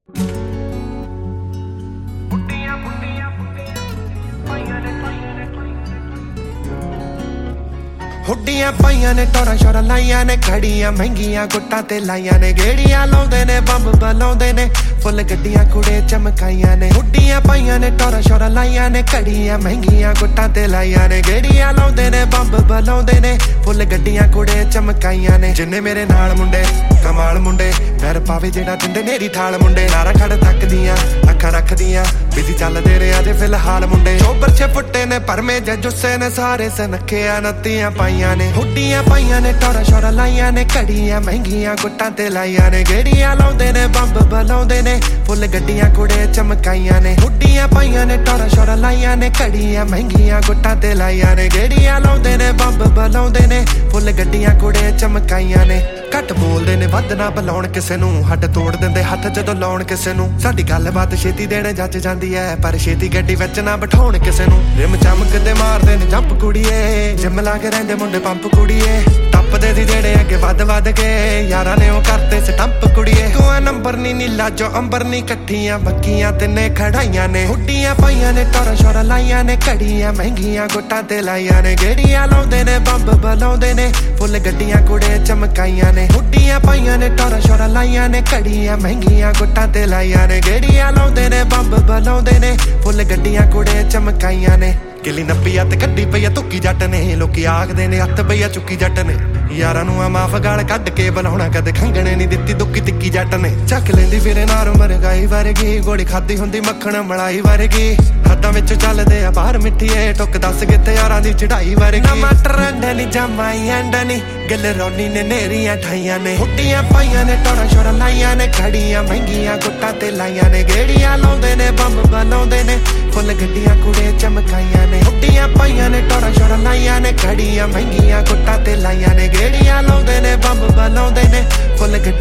ਹੁੱਡੀਆਂ ਪਾਈਆਂ ਨੇ ਟੋਰਾਂ ਸ਼ੋਰਾਂ ਲਾਈਆਂ ਨੇ ਘੜੀਆਂ ਮਹਿੰਗੀਆਂ ਗੁੱਟਾਂ ਤੇ ਲਾਈਆਂ ਨੇ ਗੇੜੀਆਂ ਲਾਉਂਦੇ ਨੇ ਬੰਬ ਬਲਾਉਂਦੇ ਨੇ ਫੁੱਲ ਗੱਡੀਆਂ ਕੁੜੇ ਚਮਕਾਈਆਂ ਨੇ ਹੁੱਡੀਆਂ ਪਾਈਆਂ ਨੇ ਟੋਰਾਂ ਸ਼ੋਰਾਂ ਲਾਈਆਂ ਨੇ ਘੜੀਆਂ ਮਹਿੰਗੀਆਂ ਗੁੱਟਾਂ ਤੇ ਲਾਈਆਂ ਨੇ ਗੇੜੀਆਂ ਲਾਉਂਦੇ ਨੇ ਬੰਬ ਬਲਾਉਂਦੇ ਨੇ ਫੁੱਲ ਗੱਡੀਆਂ ਕੁੜੇ ਚਮਕਾਈਆਂ ਨੇ ਜਿੰਨੇ ਮੇਰੇ ਨਾਲ ਮੁੰਡੇ ਕਮਾਲ ਮੁੰਡੇ ਪੈਰ ਪਾਵੇ ਜਿਹੜਾ ਦਿੰਦੇ ਨੇਰੀ ਥਾਲ ਮੁੰਡੇ ਨਾਰਾ ਖੜ ਤੱਕਦੀਆਂ ਅੱਖਾਂ ਰੱਖਦੀਆਂ ਬਿਜੀ ਚੱਲਦੇ ਰਹੇ ਅਜੇ ਫਿਲਹਾਲ ਮੁੰਡੇ ਚੋਬਰ ਛੇ ਫੁੱਟੇ ਨੇ ਪਰਮੇ ਜੁੱਸੇ ਨੇ ਸਾਰੇ ਸਨਖਿਆ ਨੱਤੀਆਂ ਪਾਈਆਂ ਨੇ ਹੁੱਡੀਆਂ ਪਾਈਆਂ ਨੇ ਟੋਰਾਂ ਸ਼ੋਰਾਂ ਲਾਈਆਂ ਨੇ ਘੜੀਆਂ ਮਹਿੰਗੀਆਂ ਗੁੱਟਾਂ ਤੇ ਲਾਈਆਂ ਨੇ ਗੇੜੀਆਂ ਲਾਉਂਦੇ ਨੇ ਬੰਬ ਬਲਾਉਂਦੇ ਨੇ ਫੁੱਲ ਗੱਡੀਆਂ ਕੁੜੇ ਚਮਕਾਈਆਂ ਨੇ ਹੁੱਡੀਆਂ ਪਾਈਆਂ ਨੇ ਟੋਰਾਂ ਸ਼ੋਰਾਂ ਲਾਈਆਂ ਨੇ ਘੜੀਆਂ ਮਹਿੰਗੀਆਂ ਗੁੱਟਾਂ ਤੇ ਲਾਈਆਂ ਨੇ ਗੇੜੀਆਂ ਲਾਉਂਦੇ ਨੇ ਬੰਬ ਬਲਾਉਂਦੇ ਨੇ ਫੁੱਲ ਗੱਡੀਆਂ ਕੁੜੇ ਚਮਕਾਈਆਂ ਨੇ ਘੱਟ ਬੋਲਦੇ ਨੇ ਵੱਧ ਨਾ ਬੁਲਾਉਣ ਕਿਸੇ ਨੂੰ ਹੱਡ ਤੋੜ ਦਿੰਦੇ ਹੱਥ ਜਦੋਂ ਲਾਉਣ ਕਿਸੇ ਨੂੰ ਸਾਡੀ ਗੱਲਬਾਤ ਛੇਤੀ ਦੇਣ ਜੱਜ ਜਾਂਦੀ ਐ ਪਰ ਛੇਤੀ ਗੱਡੀ ਵਿੱਚ ਨਾ ਬਿਠਾਉਣ ਕਿਸੇ ਨੂੰ ਰਿਮ ਚਮਕਦੇ ਮਾਰਦੇ ਨੇ ਜੰਪ ਕੁੜੀਏ ਜਿੰਮ ਲਾ ਕੇ ਰਹਿੰਦੇ ਮੁੰਡੇ ਪੰਪ ਕੁੜੀਏ ਟੱਪਦੇ ਸੀ ਜਿਹੜੇ ਅੱਗੇ ਵੱਧ ਕੇ ਯਾਰਾਂ ਨੇ ਉਹ ਕਰਤੇ ਸਟੰਪ ਕੁੜੀਏ ਕੋਈ ਨੰਬਰ ਨੀ ਨੀਲਾ ਜੋ ਅੰਬਰ ਨੀ ਇਕੱਠੀਆਂ ਬੱਕੀਆਂ ਤਿੰਨੇ ਖੜਾਈਆਂ ਨੇ ਹੁੱਡੀਆਂ ਪਾਈਆਂ ਨੇ ਟੋਰਾਂ ਸ਼ੋਰਾਂ ਲਾਈਆਂ ਨੇ ਘੜੀਆਂ ਮਹਿੰਗੀਆਂ ਗੁੱਟਾਂ ਤੇ ਲਾਈਆਂ ਨੇ ਗੇੜੀਆਂ ਲਾਉਂਦੇ ਨੇ ਬੰਬ ਬਲਾਉਂਦੇ ਨੇ ਫੁੱਲ ਗੱਡੀਆਂ ਕੁੜੇ ਚਮਕਾਈਆਂ ਨੇ ਹੁੱਡੀਆਂ ਪਾਈਆਂ ਨੇ ਟੋਰਾਂ ਸ਼ੋਰਾਂ ਲਾਈਆਂ ਨੇ ਘੜੀਆਂ ਮਹਿੰਗੀਆਂ ਗੁੱਟਾਂ ਤੇ ਲਾਈਆਂ ਨੇ ਗੇੜੀਆਂ ਲਾਉਂਦੇ ਨੇ ਬੰਬ ਬਲਾਉਂਦੇ ਨੇ ਫੁੱਲ ਗੱਡੀਆਂ ਕੁੜੇ ਚਮਕਾਈਆਂ ਨੇ ਗਿੱਲੀ ਨੱਪੀ ਤੇ ਕੱਢੀ ਪਈ ਆ ਤੁੱਕੀ ਜੱਟ ਨੇ ਲੋਕੀ ਆਖਦੇ ਨੇ ਹੱਥ ਪਈ ਆ ਚੁੱਕੀ ਜੱਟ ਨੇ ਯਾਰਾਂ ਨੂੰ ਆ ਮਾਫ ਗਾਲ ਕੱਢ ਕੇ ਬੁਲਾਉਣਾ ਕਦੇ ਖੰਗਣੇ ਨਹੀਂ ਦਿੱਤੀ ਦੁੱਕੀ ਤਿੱਕੀ ਜੱਟ ਨੇ ਚੱਕ ਲੈਂਦੀ ਫਿਰੇ ਨਾਰ ਮਰਗਾਈ ਵਰਗੀ ਗੋਲੀ ਖਾਦੀ ਹੁੰਦੀ ਮੱਖਣ ਮਲਾਈ ਵਰਗੀ ਹੱਦਾਂ ਵਿੱਚ ਚੱਲਦੇ ਆ ਬਾਹਰ ਮਿੱਠੀਏ ਟੁੱਕ ਦੱਸ ਕਿੱਥੇ ਯਾਰਾਂ ਦੀ ਚੜਾਈ ਵਰਗੀ ਮਟਰ ਅੰਡਾ ਨੀ ਜਮਾਈ ਅੰਡਾ ਨੀ ਗਿੱਲ ਰੌਣੀ ਨੇ ਨੇਰੀਆਂ ਠਾਈਆਂ ਨੇ ਹੁੱਡੀਆਂ ਪਾਈਆਂ ਨੇ ਟੋਰਾਂ ਸ਼ੋਰਾਂ ਲਾਈਆਂ ਨੇ ਘੜੀਆਂ ਮਹਿੰਗੀਆਂ ਗੁੱਟਾਂ ਤੇ ਲਾਈਆਂ ਨੇ ਗੇੜੀਆਂ ਲਾਉਂਦੇ ਨੇ ਬੰਬ ਬਲਾਉਂਦੇ ਨੇ ਫੁੱਲ ਗੱਡੀਆਂ ਕੁੜੇ ਚਮਕਾਈਆਂ ਨੇ ਹੁੱਡੀਆਂ ਪਾਈਆਂ ਨੇ ਟੋਰਾਂ ਸ਼ੋਰਾਂ ਲਾਈਆਂ ਨੇ ਘੜੀਆਂ ਮਹਿੰਗੀਆਂ ਗੁੱਟਾਂ ਤੇ ਲਾਈਆਂ ਨੇ ਗੇੜੀਆਂ ਲਾਉਂਦੇ ਨੇ ਬੰਬ ਬਲਾਉਂਦੇ ਨੇ ਫੁੱਲ